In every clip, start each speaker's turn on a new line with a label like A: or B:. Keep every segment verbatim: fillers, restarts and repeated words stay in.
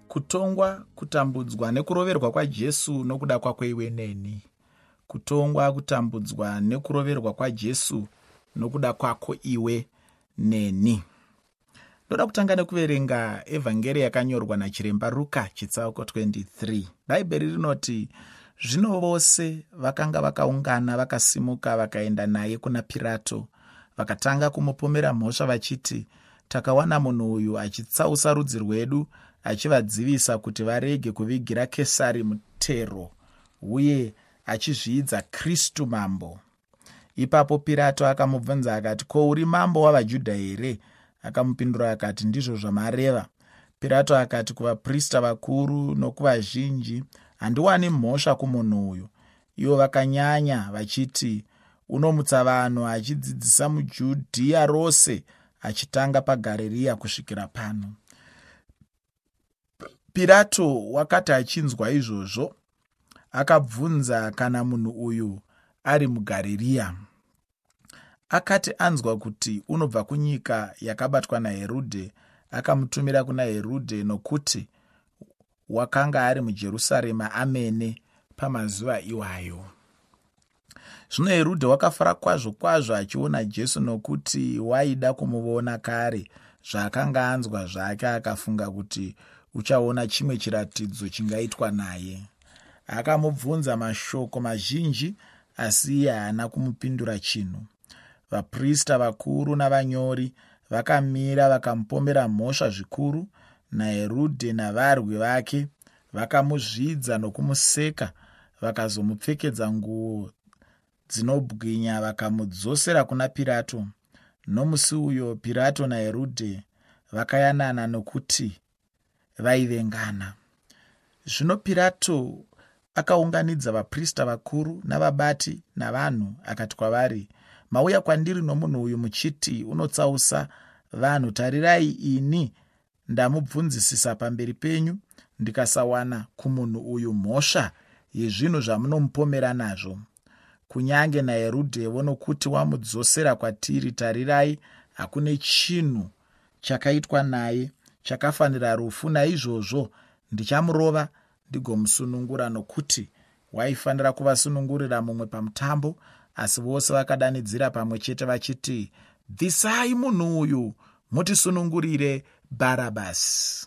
A: Kutongwa, kutambudzwa nekuroverwa kwaJesu nokuda kwako iwe neni. Kutongwa, kutambudzwa nekuroverwa kwaJesu nokuda kwako iwe neni. Ndoda kutanga nekuverenga evhangeri yakanyorwa nachiremba Ruka chitsauko twenty-three. Bhaibheri rinoti, zvino vose vakanga vakaungana vakasimuka vakaenda naye kuna Pirato, vakatanga kumupomera mhosva vachiti, takawana munhu uyu achitsausa rudzi rwedu, achivadzivisa kuti varege kuvigira Kesari mutero, uye achizviidza Kristu mambo. Ipapo Pirato akamubvunza akati, ko, uri mambo wavaJudha here? Akamupindura akati, ndizvo zvamareva. Pirato akati kuvaprista vakuru nokuvazhinji, handiwani mhosva kumunhu uyu. Ivo vakanyanya vachiti, unomutsa vanhu achidzidzisa muJudhea rose, achitanga paGarirea kusvikira pano. Pirato wakati achinzwa izvozvo, akabvunza kana munhu uyu ari muGarirea. Akati anzwa kuti unobva kunyika yakabatwa naHerodhe, akamutumira kuna Herodhe nokuti wakanga ari muJerusarema amene pamazuva iwayo. Zvino Herodhe wakafara kwazvo kwazvo achiona Jesu nokuti waida kumuona kare. Zvaakanga anzwa zvake akafunga kuti uchaona chimwe chiratidzo chingaitwa naye. Akamubvunza mashoko mazhinji, asi iye haana kumupindura chinhu. Vaprista vakuru navanyori vakamira vakamupomera mhosva zvikuru, naHerodhe navarwi vake vakamuzvidza nokumuseka, vakazomupfekedza nguo dzinobwinya vakamudzosera kuna Pirato. Nomusi uyo Pirato naHerodhe vakayanana nokuti vaivengana. Zvino Pirato akaunganidza vaprista vakuru navabati navanhu akati kwavari, mauya kwandiri nomunhu uyu muchiti unotsausa vanhu. Tarirai, ini ndamubvunzisisa pamberi penyu ndikasawana kumunhu uyu mhosva yezvinhu zvamunomupomera nazvo. Kunyange naHerodhewo nokuti wamudzosera kwatiri, tarirai, hakune chinhu chakaitwa naye chakafanira rufu. Naizvozvo ndichamurova ndigomusunungura, nokuti waifanira kuvasunungurira mumwe pamutambo. Asi vose vakadanidzira pamwe chete vachiti, bvisai munhu uyu, mutisunungurire Bharabhasi.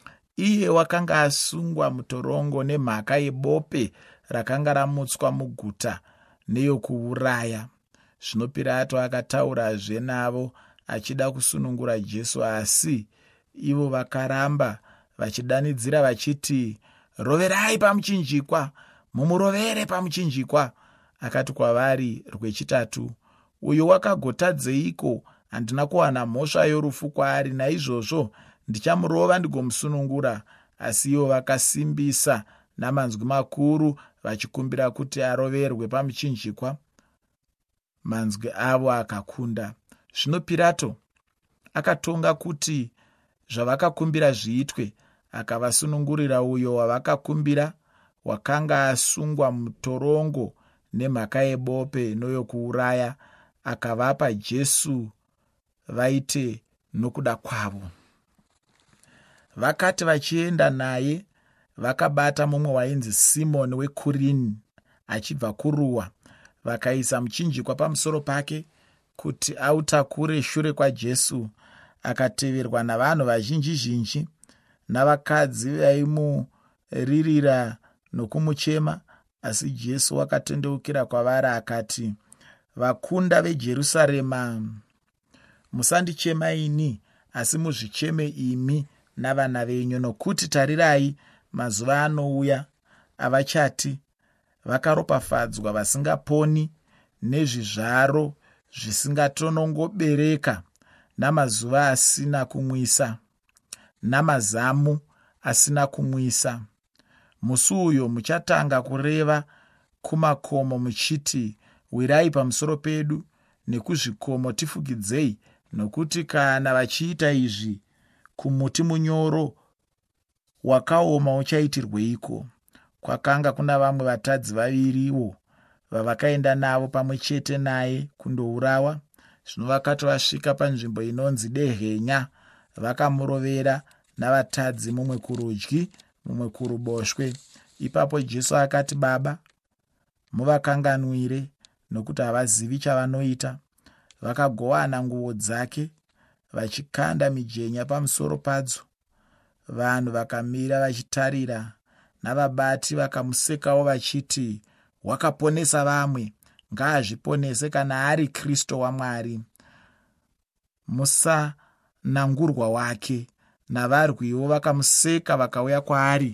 A: Iye wakanga asungwa mutorongo nemhaka yebope rakanga ramutswa muguta neyokuuraya. Zvino Pirato akataurazve navo achida kusunungura Jesu, asi ivo vakaramba vachidanidzira vachiti, roverai pamuchinjikwa, mumurovere pamuchinjikwa. Akati kwavari rwechitatu, uyu wakagotadzeiko? Handina kuwana mhosva yorufu kwaari, naizvozvo ndichamurova ndigomusunungura. Asi ivo vakasimbisa namanzwi makuru vachikumbira kuti aroverwe pamuchinjikwa. Manzwi avo akakunda. Zvino Pirato akatonga kuti zvavakakumbira zviitwe, akavasunungurira uyo wavakakumbira, wakanga asungwa mutorongo nemhaka yebope noyokuuraya, akavapa Jesu vaite nokuda kwavo. Vakati vachienda naye, vakabata mumwe wainzi Simoni weKurini achibva kuruwa, vakaisa muchinjikwa pamusoro pake kuti autakure shure kwaJesu. Akateverwa navanhu vazhinji zhinji, navakadzi vaimuririra nokumuchema. Asi Jesu wakatendeukira kwavari akati, vakunda veJerusarema, musandichema ini, asi muzvicheme imi navana venyu, nokuti tarirai, mazuva anouya avachati, vakaropafadzwa vasingaponi nezvizvaro zvisingatonongobereka, namazuva asina kumwisa, namazamu asina kumwisa. Musi uyo muchatanga kureva kumakomo muchiti, wirai pamusoro pedu, nekuzvikomo tifukidzei, nokuti kana vachiita izvi kumuti munyoro wakaoma uchaitirweiko? Kwakanga kuna vamwe vatadzi vaviriwo vavakaenda navo pamwe chete naye kundourawa. Zvino vakati vasvika panzvimbo inonzi Dehenya, vakamurovera navatadzi, mumwe kurudyi mumwe kuruboshwe. Ipapo Jesu akati, Baba, muvakanganwire, nokuti havazivi chavanoita. Vakagowana nguo dzake, vachikanda mijenya pamusoro padzo. Vanhu vakamira vachitarira, navabati vakamusekawo vachiti, wakaponesa vamwe, ngaazviponese kana ari Kristo waMwari, musanangurwa wake. Navarwiwo vakamuseka, vakauya kwaari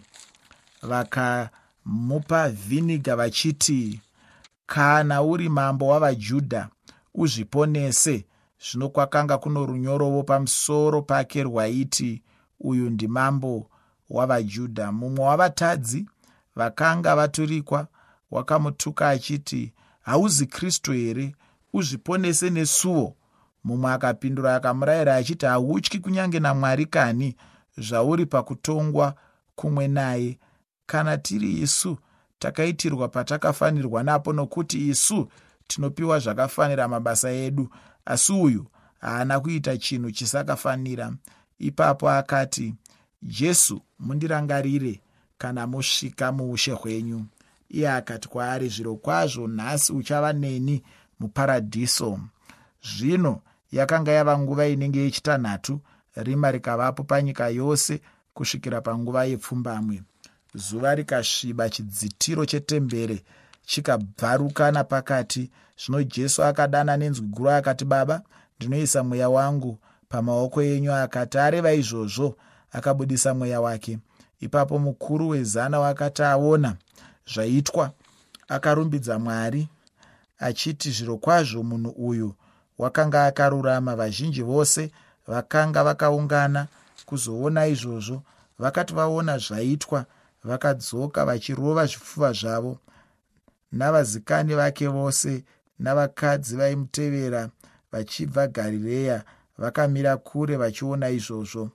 A: vakamupa vhiniga vachiti, kana uri mambo wavaJudha, uzviponese. Zvino kwakanga kuno runyorowo pamusoro pake rwaiti, uyu ndimambo wavaJudha. Mumwe wavatadzi vakanga vaturikwa wakamutuka achiti, hauzi Kristu here? Uzviponese nesuwo. Mumwe akapindura akamurayira achiti, hautyi kunyange naMwari kani, zvauri pakutongwa kumwe naye. Kana tiri isu takaitirwa patakafanirwa napo, nokuti isu tinopiwa zvakafanira mabasa edu, asi uyu haana kuita chinhu chisakafanira. Ipapo akati, Jesu, mundirangarire kana musvika muushe hwenyu. Iye akati kwaari, zvirokwazvo nhasi uchava neni muparadhiso. Zvino yakanga yava nguva inenge yechitanhatu, rima rikavapo panyika yose kusvikira panguva yepfumbamwe. Zuva rikasviba, chidzitiro chetembere chikabvaruka napakati. Zvino Jesu akadana nenzwi guru akati, Baba, ndinoisa mweya wangu pamaoko enyu. Akati areva izvozvo, akabudisa mweya wake. Ipapo mukuru wezana wakati aona zvaitwa, akarumbidza Mwari achiti, zvirokwazvo munhu uyu wakanga akarurama. Vazhinji vose vakanga vakaungana kuzoona izvozvo vakati vaona zvaitwa, vakadzoka vachirova zvipfuva zvavo. Navazikani vake vose navakadzi vaimutevera vachibva Garireya vakamira kure vachiona izvozvo.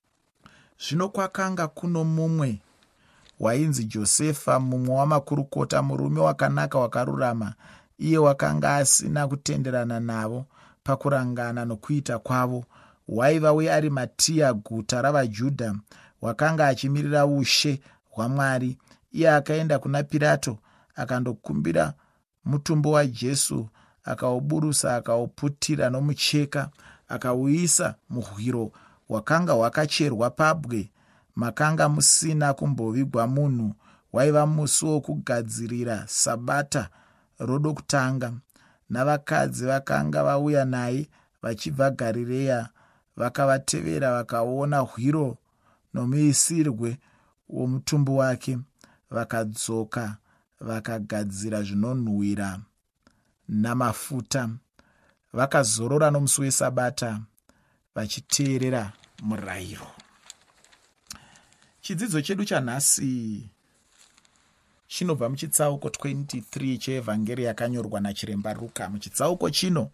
A: Zvino kwakanga kuno mumwe wainzi Josefa, mumwe wamakurukota, murume wakanaka wakarurama. Iye wakanga asina kutenderana navo pakurangana nokuita kwavo. Waiva weArimatia, guta ravaJudha, wakanga achimirira ushe hwaMwari. Iye akaenda kuna Pirato akandokumbira mutumbo waJesu, akauburusa, akauputira nomucheka, akauisa muhwiro wakanga hwakacherwa pabwe, makanga musina kumbovigwa munhu. Waiva musi wokugadzirira Sabata rodokutanga. Navakadzi vakanga vauya naye vachibva Garireya vakavatevera, vakaona hwiro nomuisirwe womutumbu wake, vakadzoka vakagadzira zvinonhuhwira namafuta. Vakazorora nomusi weSabata vachiteerera murayiro. Chidzidzo chedu chanhasi chinobva muchitsauko twenty-three cheevhangeri yakanyorwa nachiremba Ruka. Muchitsauko chino,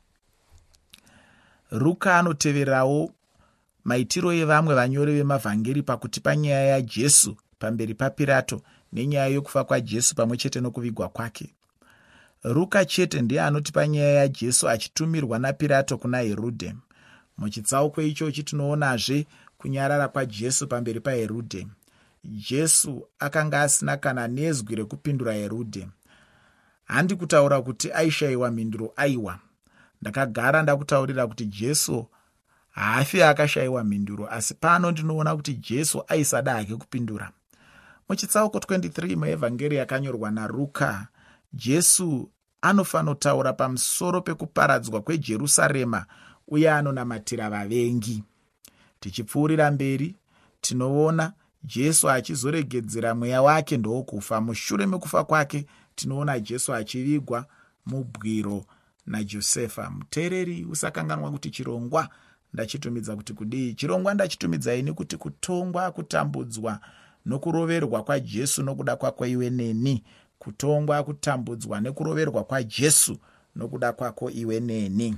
A: Ruka anoteverawo maitiro evamwe vanyori vemavhangeri pakutipa nyaya yaJesu pamberi paPirato nenyaya yokufa kwaJesu pamwe chete nokuvigwa kwake. Ruka chete ndiye anotipa nyaya yaJesu achitumirwa naPirato kuna Herodhe. Muchitsauko ichochi tinoonazve kunyarara kwaJesu pamberi paHerodhe. Jesu akanga asina kana nezwi rekupindura Herodhe. Handi kutaura kuti aishayiwa mhinduro, aiwa. Ndakagara ndakutaurira kuti Jesu haafi akashayiwa mhinduro, asi pano ndinoona kuti Jesu aisada hake kupindura. Muchitsauko twenty-three muevhangeri yakanyorwa naRuka, Jesu anofanotaura pamusoro pekuparadzwa kweJerusarema uye anonamatira vavengi. Tichipfuurira mberi, tinoona Jesu achizoregedzera mweya wake ndokufa. Mushure mekufa kwake, tinoona Jesu achivigwa mubwiro naJosefa. Muteereri, usakanganwa kuti chirongwa ndachitumidza kuti kudii. Chirongwa ndachitumidza ini kuti kutongwa, kutambudzwa nokuroverwa kwaJesu nokuda kwako iwe neni. Kutongwa, kutambudzwa nekuroverwa kwaJesu nokuda kwako iwe neni.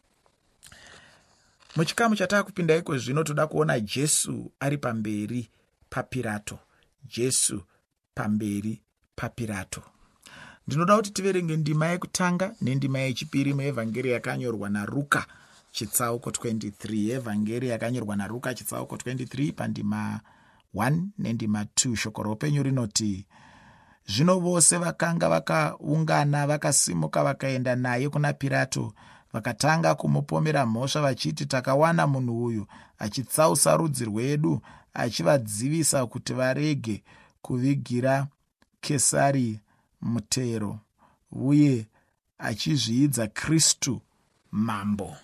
A: Muchikamu chatakupinda iko zvino toda kuona Jesu ari pamberi paPirato. Jesu pamberi paPirato. Ndinoda kuti tiverenge ndima yekutanga nendima yechipiri muevhangeri yakanyorwa naRuka chitsauko twenty-three. Evhangeri yakanyorwa naRuka chitsauko twenty-three pandima one nendima two. Shoko roupenyu rinoti, zvino vose vakanga vakaungana vakasimuka vakaenda naye kuna Pirato, vakatanga kumupomera mhosva vachiti, takawana munhu uyu achitsausa rudzi rwedu, achivadzivisa kuti varege kuvigira Kesari mutero, uye achizviidza Kristu mambo.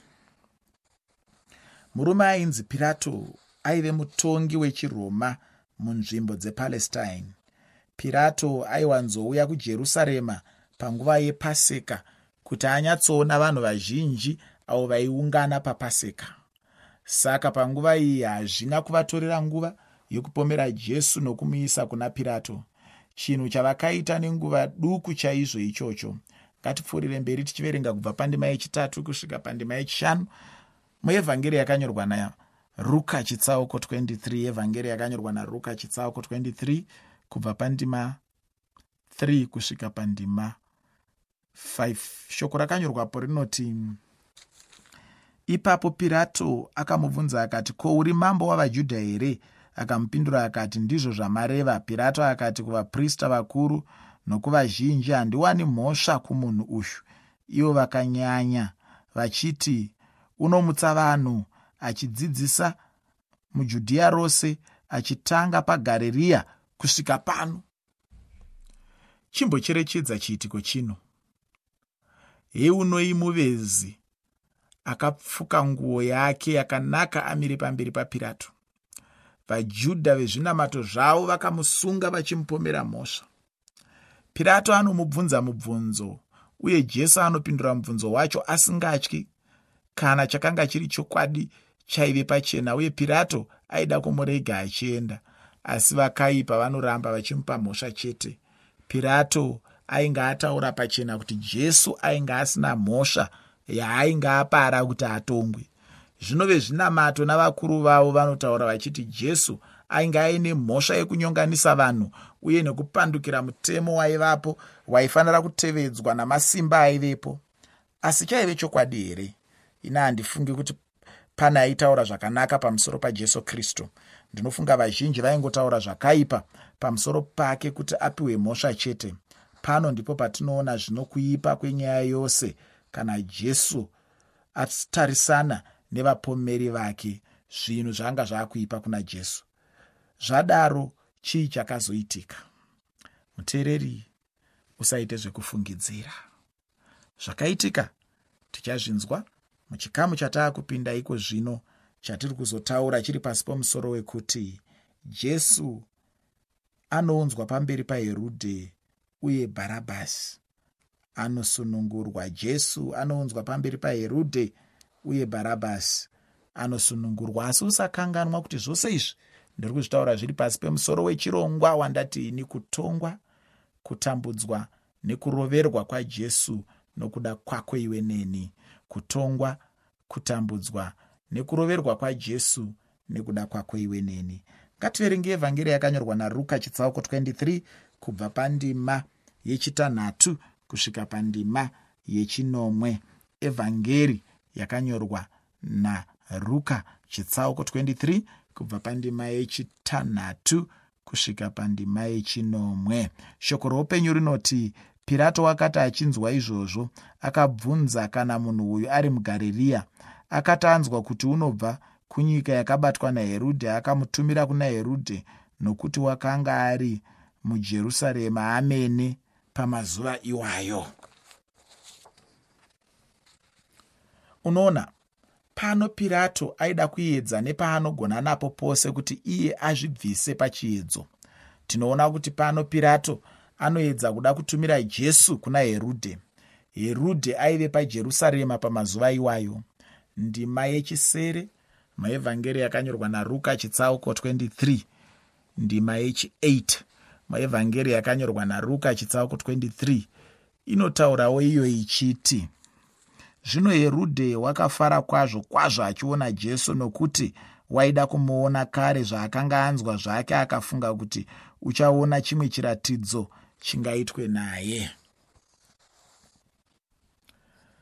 A: Murume ainzi Pirato aive mutongi wechiRoma munzvimbo dzePalestine. Pirato aiwanzouya kuJerusarema panguva yePaseka kuti anyatsoona vanhu vazhinji avo vaiungana paPaseka. Saka panguva iyi hazvina kuvatorera nguva yokupomera Jesu nokumuisa kuna Pirato, chinhu chavakaita nenguva duku chaizvo ichocho. Ngatipfuurire mberi tichiverenga kubva pandima yechitatu kusvika pandima yechishanu muevhangeri yakanyorwa naRuka chitsauko twenty-three. Evhangeri yakanyorwa naRuka chitsauko twenty-three kubva pandima three kusvika pandima five. Shoko rakanyorwapo rinoti, ipapo Pirato akamubvunza akati, ko, uri mambo wavaJudha here? Akamupindura akati, ndizvo zvamareva. Pirato akati kuvaprista vakuru nokuvazhinji, handiwani mhosva kumunhu uyu. Ivo vakanyanya vachiti, unomutsa vanhu, achidzidzisa muJudhea rose, achitanga paGarirea kusvika pano. Chimbocherechedza chiitiko chino. Heunoi muvezi akapfuka nguo yake yakanaka amire pamberi paPirato. VaJudha vezvinamato zvavo vakamusunga vachimupomera mhosva. Pirato anomubvunza mubvunzo, uye Jesu anopindura mubvunzo wacho asingatyi, kana chakanga chiri chokwadi chaive pachena, uye Pirato aida kumurega achienda. Asi vakaipa vanoramba vachimupa mhosva chete. Pirato ainge ataura pachena kuti Jesu ainge asina mhosva yaainge apara kuti atongwe. Zvino vezvinamato navakuru vavo vanotaura vachiti Jesu ainge aine mhosva yekunyonganisa vanhu uye nekupandukira mutemo waivapo waifanira kutevedzwa namasimba aivepo. Asi chaive chokwadi here? Ina handifungi kuti pana aitaura zvakanaka pamusoro paJesu Kristu. Ndinofunga vazhinji vaingotaura zvakaipa pamusoro pake kuti apiwe mhosva chete. Pano ndipo patinoona zvinokuipa kwenyaya yose kana Jesu atarisana nevapomeri vake, zvinhu zvanga zvakuipa kuna Jesu. Zvadaro chii chakazoitika? Muteereri, usaite zvekufungidzira. Zvakaitika tichazvinzwa muchikamu chataakupinda iko zvino, chatiri kuzotaura chiri pasi pomusoro wekuti Jesu anounzwa pamberi paHerodhe uye Bharabhasi anosunungurwa. Jesu anounzwa pamberi paHerodhe uye Bharabhasi anosunungurwa. Asi usakanganwa kuti zvose izvi ndiri kuzvitaura zviri pasi pemusoro wechirongwa wandati ini, kutongwa, kutambudzwa nekuroverwa kwaJesu nokuda kwako iwe neni. Kutongwa, kutambudzwa nekuroverwa kwaJesu nekuda kwako iwe neni. Ngativerenge evhangeri yakanyorwa naRuka chitsauko twenty-three kubva pandima yechitanhatu kusvika pandima yechinomwe. Evhangeri yakanyorwa naRuka chitsauko twenty-three kubva pandima yechitanhatu kusvika pandima yechinomwe. Shoko roupenyu rinoti, Pirato wakati achinzwa izvozvo, akabvunza kana munhu uyu ari muGarirea. Akati anzwa kuti unobva kunyika yakabatwa naHerodhe, akamutumira kuna Herodhe, nokuti wakanga ari muJerusarema amene pamazuva iwayo. Unoona, pano Pirato aida kuedza nepaanogona napo pose kuti iye azvibvise pachiedzo. Tinoona kuti pano Pirato anoedza kuda kutumira Jesu kuna Herodhe. Herodhe aive paJerusarema pamazuva iwayo. Ndima yechisere maevhangeri yakanyorwa naRuka chitsauko twenty-three, ndima yechi-eight maevhangeri yakanyorwa naRuka chitsauko twenty-three inotaurawo iyo ichiti, zvino Herodhe wakafara kwazvo kwazvo achiona Jesu, nokuti waida kumuona kare zvaakanga anzwa zvake, akafunga kuti uchaona chimwe chiratidzo chingaitwe naye.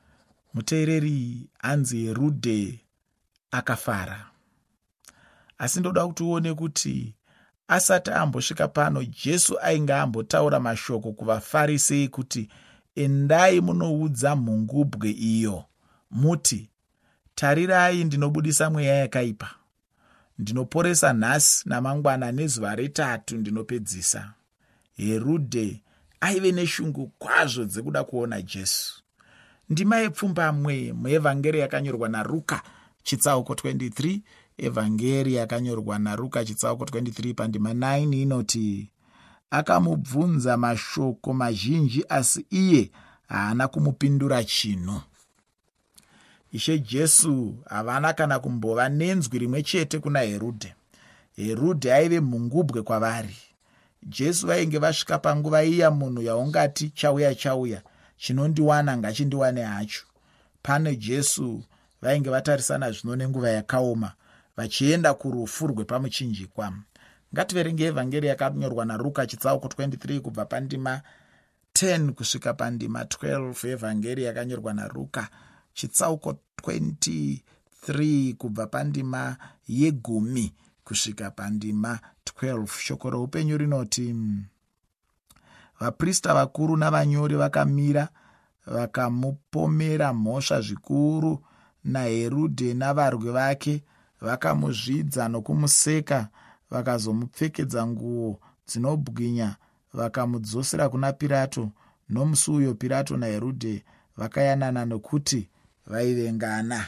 A: Muteereri, anzi Herudhe akafara. Asi ndoda kuti uone kuti asati ambosvika pano, Jesu ainge ambotaura mashoko kuvaFarisei kuti endai munoudza mhungubwe iyo muti, tarirai, ndinobudisa mweya yakaipa, ndinoporesa nhasi namangwana, nezuva retatu ndinopedzisa. Herudhe aive neshungu kwazvo dzekuda kuona Jesu. Ndima yepfumbamwe muevhangeri yakanyorwa naRuka chitsauko twenty-three, evhangeri yakanyorwa naRuka chitsauko twenty-three pandima nine inoti, akamubvunza mashoko mazhinji asi iye haana kumupindura chinhu. Ishe Jesu havana kana kumbova nenzwi rimwe chete kuna Herudhe. Herudhe aive mhungubwe kwavari. Jesu vainge vasvika panguva iya munhu yaungati chauya chauya, chinondiwana ngachindiwane hacho. Pane Jesu vainge vatarisana zvino nenguva yakaoma, vachienda kurufu rwepamuchinjikwa. Ngativerenge evhangeri yakanyorwa naRuka chitsauko twenty-three kubva pandima ten kusvika pandima twelve. Evhangeri yakanyorwa naRuka chitsauko twenty-three kubva pandima yegumi kusvika pandima twelve. Shoko roupenyu rinoti, vaprista vakuru navanyori vakamira vakamupomera mhosva zvikuru naHerudhe navarwi vake, vakamuzvidza nokumuseka, vakazomupfekedza nguo dzinobwinya, vakamudzosera kuna Pirato. Nomusi uyo Pirato naHerudhe vakayanana nokuti vaivengana.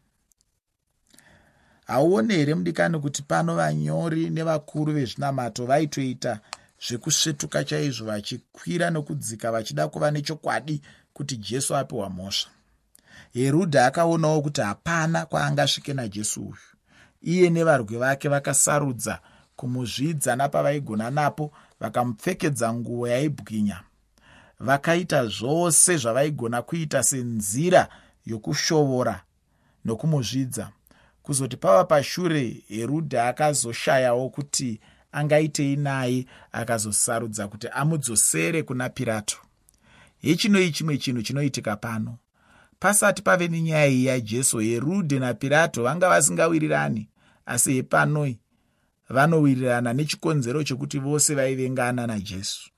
A: Hauone here mudikani kuti pano vanyori nevakuru vezvinamato vaitoita zvekusvetuka chaizvo, vachikwira nokudzika vachida kuva nechokwadi kuti Jesu apiwa mhosva. Herudhe akaonawo kuti hapana kwaangasvike naJesu uyu. Iye nevarwi vake vakasarudza kumuzvidza napavaigona napo, vakamupfekedza nguo yaibwinya. Vakaita zvose zvavaigona kuita senzira yokushovora nokumuzvidza. Kuzoti pava pashure, Herudhe akazoshayawo kuti angaitei naye, akazosarudza kuti amudzosere kuna Pirato. Hechinoi chimwe chinhu chinoitika pano. Pasati pave nenyaya iyi yaJesu, Herudhe naPirato vanga vasingawirirani, asi hepanoi vanowirirana nechikonzero chokuti vose vaivengana naJesu.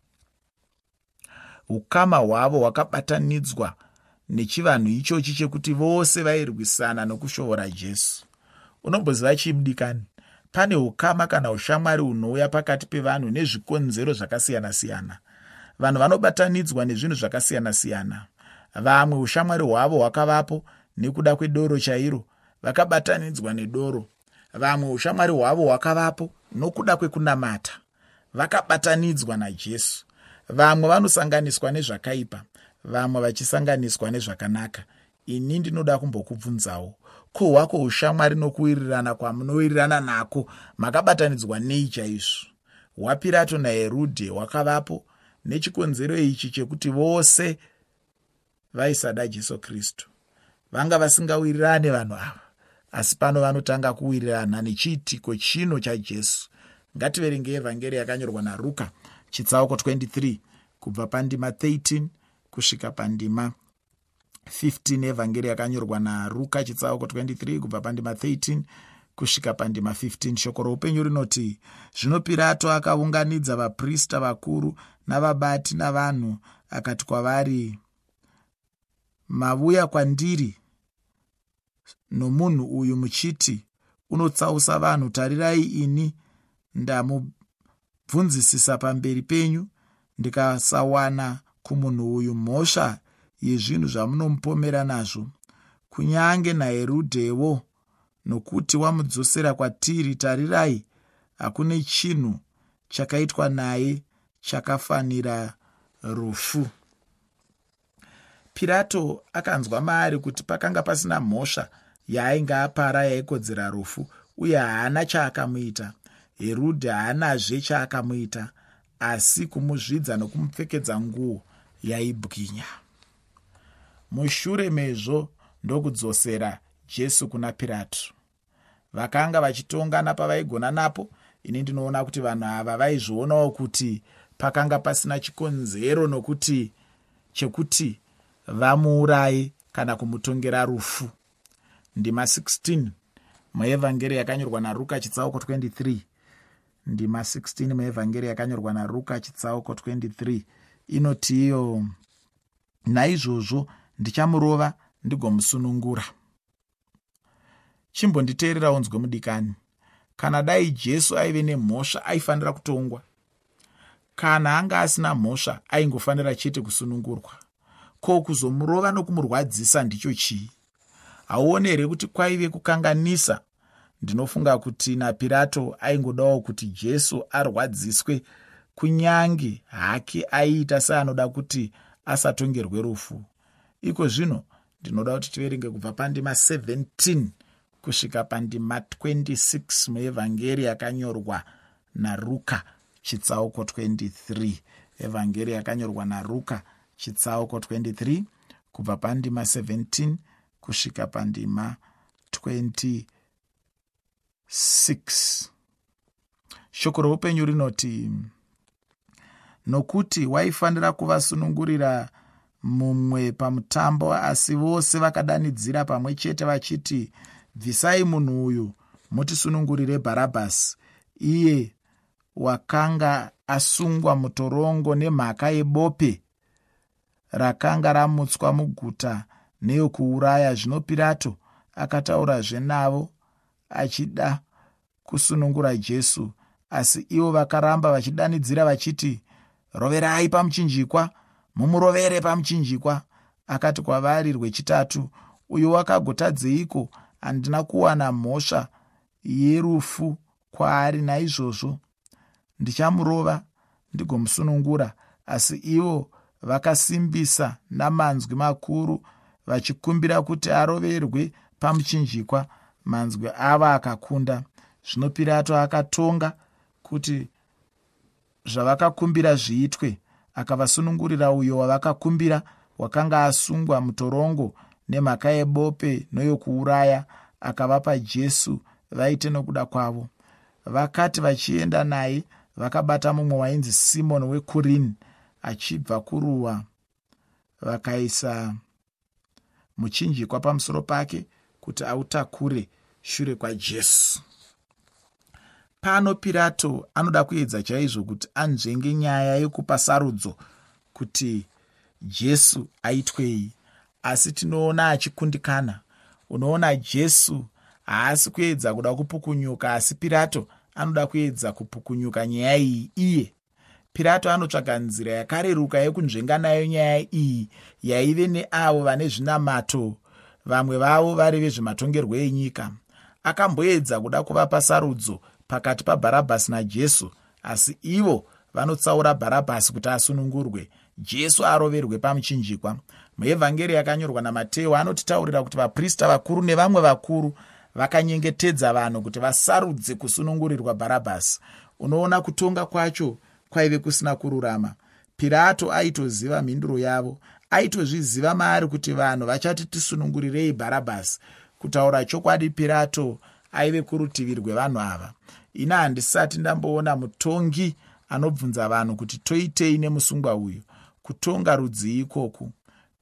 A: Ukama hwavo hwakabatanidzwa nechivanhu ichochi chekuti vose vairwisana nokushovora Jesu. Unomboziva chimudikani? Pane ukama kana ushamwari hunouya pakati pevanhu nezvikonzero zvakasiyana-siyana. Vanhu vanobatanidzwa nezvinhu zvakasiyana-siyana. Vamwe ushamwari hwavo hwakavapo nekuda kwedoro chairo, vakabatanidzwa nedoro. Vamwe ushamwari hwavo hwakavapo nokuda kwekunamata, vakabatanidzwa naJesu. Vamwe vanosanganiswa nezvakaipa, vamwe vachisanganiswa nezvakanaka. Ini ndinoda kumbokubvunzawo, ko hwako ushamwari nokuwirirana kwamunowirirana nako makabatanidzwa nei chaizvo? HwaPirato naHerudhe hwakavapo nechikonzero ichi chekuti vose vaisada Jesu Kristu. Vanga vasingawirirane vanhu ava, asi pano vanotanga kuwirirana nechiitiko chino chaJesu. Ngativerenge evhangeri yakanyorwa naRuka chitsauko twenty-three kubva pandima thirteen kusvika pandima fifteen. Evhangeri yakanyorwa naRuka chitsauko twenty-three kubva pandima thirteen kusvika pandima fifteen. Shoko roupenyu rinoti, zvino Pirato akaunganidza vaprista vakuru navabati navanhu, akati kwavari, mavuya kwandiri nomunhu uyu muchiti unotsausa vanhu. Tarirai, ini ndamubvunzisisa pamberi penyu, ndikasawana kumunhu uyu mhosva yezvinhu zvamunomupomera nazvo. Kunyange naHerudhewo, nokuti wamudzosera kwatiri, tarirai, hakuna chinhu chakaitwa naye chakafanira rufu. Pirato akanzwa maari kuti pakanga pasina mhosva yaainge apara yaikodzera rufu, uye haana chaakamuita. Herudhe haanazve chaakamuita, asi kumuzvidza nokumupfekedza nguo yaibwinya. Mushure mezvo ndokudzosera Jesu kuna Pirato. Vakanga vachitongana pavaigona napo. Ini ndinoona kuti vanhu ava vaizvionawo kuti pakanga pasina chikonzero nokuti chekuti vamuuraye kana kumutongera rufu. Ndima sixteen muevhangeri yakanyorwa naRuka chitsauko twenty-three. Ndima sixteen muevhangeri yakanyorwa naRuka chitsauko twenty-three inoti iyo, naizvozvo ndichamurova ndigomusunungura. Chimbonditeerera unzwe mudikani, kana dai Jesu aive nemhosva aifanira kutongwa. Kana anga asina mhosva aingofanira chete kusunungurwa. Ko kuzomurova nokumurwadzisa ndicho chii? Hauone here kuti kwaive kukanganisa? Ndinofunga kuti naPirato aingodawo kuti Jesu arwadziswe, kunyange hake aiita seanoda kuti asatongerwe rufu. Iko zvino ndinoda kuti tiverenge kubva pandima seventeen kusvika pandima twenty-six muevhangeri yakanyorwa naRuka chitsauko twenty-three. Evhangeri yakanyorwa naRuka chitsauko twenty-three kubva pandima seventeen kusvika pandima twenty-six. Shoko roupenyu rinoti, nokuti waifanira kuvasunungurira mumwe pamutambo, asi vose vakadanidzira pamwe chete vachiti, bvisai munhu uyu mutisunungurire Bharabhasi, iye wakanga asungwa mutorongo nemhaka yebope rakanga ramutswa muguta neyokuuraya. Zvino Pirato akataurazve navo achida kusunungura Jesu, asi ivo vakaramba vachidanidzira vachiti, roverai pamuchinjikwa, mumurovere pamuchinjikwa. Akati kwavari rwechitatu, uyo wakagotadzeiko? Handina kuwana mhosva yerufu kwaari, naizvozvo ndichamurova ndigomusunungura. Asi ivo vakasimbisa namanzwi makuru vachikumbira kuti aroverwe pamuchinjikwa. Manzwi ava akakunda. Zvino Pirato akatonga kuti zvavakakumbira zviitwe, akavasunungurira uyo wavakakumbira, wakanga asungwa mutorongo nemhaka yebope noyokuuraya, akavapa Jesu vaite nokuda kwavo. Vakati vachienda naye, vakabata mumwe wainzi Simoni weKurini achibva kuruwa, vakaisa muchinjikwa pamusoro pake kuti autakure shure kwaJesu. Pano Pirato anoda kuedza chaizvo kuti anzvenge nyaya yekupa sarudzo kuti Jesu aitwei, asi tinoona achikundikana. Unoona Jesu haasi kuedza kuda kupukunyuka, asi Pirato anoda kuedza kupukunyuka nyaya iyi iye. Pirato anotsvaga nzira yakareruka yekunzvenga nayo nyaya iyi yaive neavo vane zvinamato, vamwe vavo vari vezvematongerwo enyika. Akamboedza kuda kuvapa sarudzo pakati paBharabhasi naJesu, asi ivo vanotsaura Bharabhasi kuti asunungurwe, Jesu aroverwe pamuchinjikwa. Muevhangeri yakanyorwa naMateo anotitaurira kuti vaprista vakuru nevamwe vakuru vakanyengetedza vanhu kuti vasarudze kusunungurirwa Bharabhasi. Unoona kutonga kwacho kwaive kusina kururama. Pirato aitoziva mhinduro yavo, aitozviziva maari kuti vanhu vachati tisunungurirei Bharabhasi. Kutaura chokwadi, Pirato aive kurutivi rwevanhu ava. Ina handisati ndamboona mutongi anobvunza vanhu kuti toitei nemusungwa uyu. Kutonga rudzi ikoku,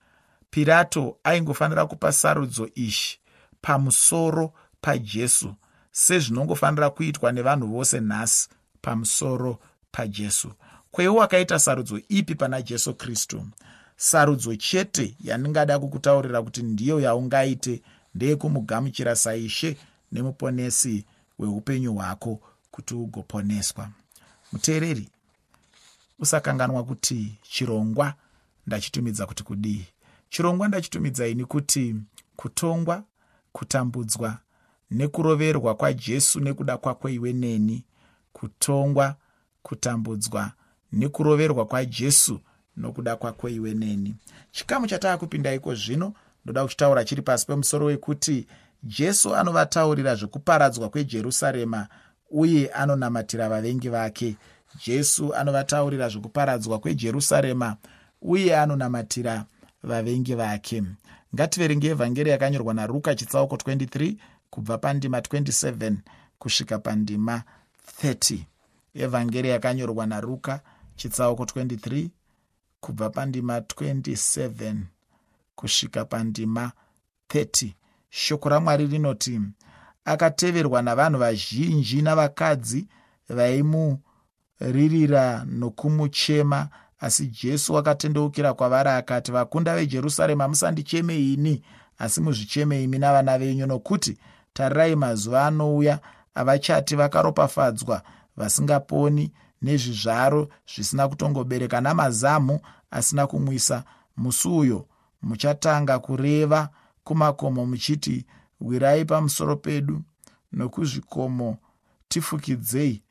A: Pirato aingofanira kupa sarudzo ishi pamusoro paJesu, sezvinongofanira kuitwa nevanhu vose nhasi pamusoro paJesu. Kweiwo wakaita sarudzo ipi pana Jesu Kristu? Sarudzo chete yandingada kukutaurira kuti ndiyo yaungaite ndeyekumugamuchira saishe nemuponesi weupenyu hwako kuti ugoponeswa. Muteereri, usakanganwa kuti chirongwa ndachitumidza kuti kudii. Chirongwa ndachitumidza ini kuti kutongwa, kutambudzwa nekuroverwa kwaJesu nekuda kwako iwe neni. Kutongwa, kutambudzwa nekuroverwa kwaJesu nokuda kwako iwe neni. Chikamu chatakupinda iko zvino ndoda kuchitaura chiri pasi pemusoro wekuti Jesu anovataurira zvekuparadzwa kweJerusarema uye anonamatira vavengi vake. Jesu anovataurira zvekuparadzwa kweJerusarema uye anonamatira vavengi vake. Ngativerenge evhangeri yakanyorwa naRuka chitsauko twenty-three kubva pandima twenty-seven kusvika pandima thirty. Evhangeri yakanyorwa naRuka chitsauko twenty-three kubva pandima twenty-seven kusvika pandima thirty. Shoko raMwari rinoti, akateverwa navanhu vazhinji navakadzi vaimuririra nokumuchema, asi Jesu akatendeukira kwavari akati, vakunda veJerusarema, musandicheme ini, asi muzvicheme imi navana venyu, nokuti tarirai, mazuva anouya avachati vakaropafadzwa vasingaponi nezvizvaro zvisina kutongobereka namazamu asina kumwisa. Musi uyo muchatanga kureva kumakomo muchiti, wirai pamusoro pedu, nokuzvikomo tifukidzei.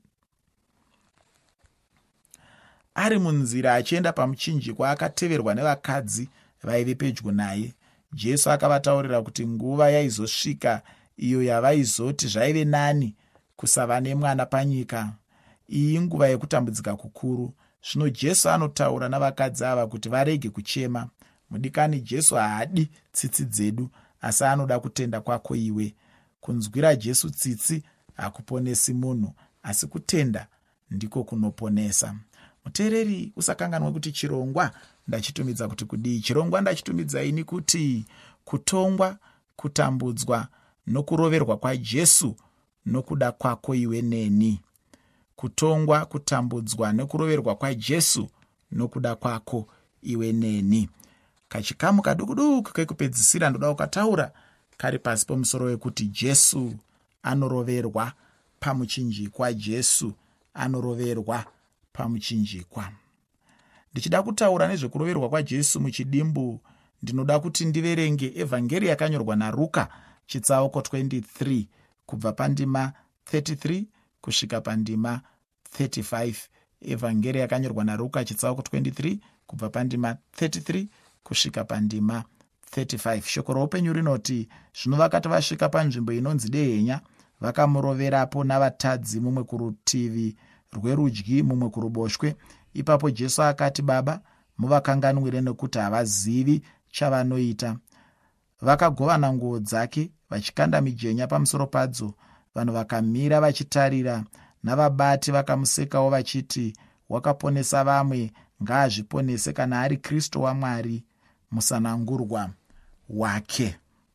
A: Ari munzira achienda pamuchinjikwa, akateverwa nevakadzi vaive pedyo naye. Jesu akavataurira kuti nguva yaizosvika iyo yavaizoti zvaive nani kusava nemwana panyika. Iyi nguva yekutambudzika kukuru. Zvino Jesu anotaura navakadzi ava kuti varege kuchema. Mudikani, Jesu haadi tsitsi dzedu, asi anoda kutenda kwako iwe. Kunzwira Jesu tsitsi hakuponesi munhu, asi kutenda ndiko kunoponesa. Muteereri, usakanganwe kuti chirongwa ndachitumidza kuti kudii. Chirongwa ndachitumidza ini kuti kutongwa, kutambudzwa nokuroverwa kwaJesu nokuda kwako iwe neni. Kutongwa, kutambudzwa nokuroverwa kwaJesu nokuda kwako iwe neni. Kachikamu kadukuduku kekupedzisira ndoda kukataura kari pasi pomusoro wekuti Jesu anoroverwa pamuchinjikwa. Jesu anoroverwa pamuchinjikwa. Ndichida kutaura nezvekuroverwa kwaJesu muchidimbu, ndinoda kuti ndiverenge evhangeri yakanyorwa naRuka chitsauko twenty-three kubva pandima thirty-three kusvika pandima thirty-five. Evhangeri yakanyorwa naRuka chitsauko twenty-three kubva pandima thirty-three kusvika pandima thirty-five. Shoko roupenyu rinoti, zvino vakati vasvika panzvimbo inonzi Dehenya, vakamuroverapo navatadzi, mumwe kurutivi rwerudyi mumwe kuruboshwe. Ipapo Jesu akati, Baba, muvakanganwire, nokuti havazivi chavanoita. Vakagovana nguo dzake vachikanda mijenya pamusoro padzo. Vanhu vakamira vachitarira, navabati vakamusekawo vachiti, wakaponesa vamwe, ngaazviponese kana ari Kristu waMwari, musanangurwa wake.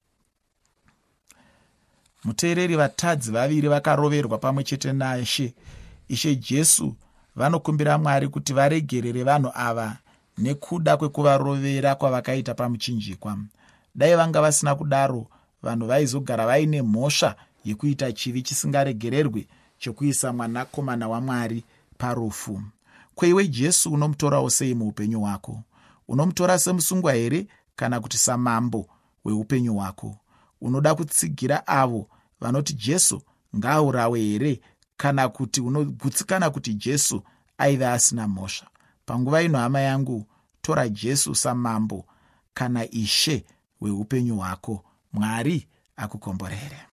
A: Muteereri, vatadzi vaviri vakaroverwa pamwe chete naShe. Ishe Jesu vanokumbira Mwari kuti varegerere vanhu ava nekuda kwekuvarovera kwavakaita pamuchinjikwa. Dai vanga vasina kudaro, vanhu vaizogara vaine mhosva yekuita chivi chisingaregererwi, chokuisa mwanakomana waMwari parufu. Kweiwe Jesu unomutorawo sei muupenyu hwako? Unomutora semusungwa here, kana kuti samambo weupenyu hwako? Unoda kutsigira avo vanoti Jesu ngaaurawe here, kana kuti unogutsikana kuti Jesu aiva asina mhosva? Panguva ino, hama yangu, tora Jesu samambo kana ishe weupenyu hwako. Mwari akukomborere.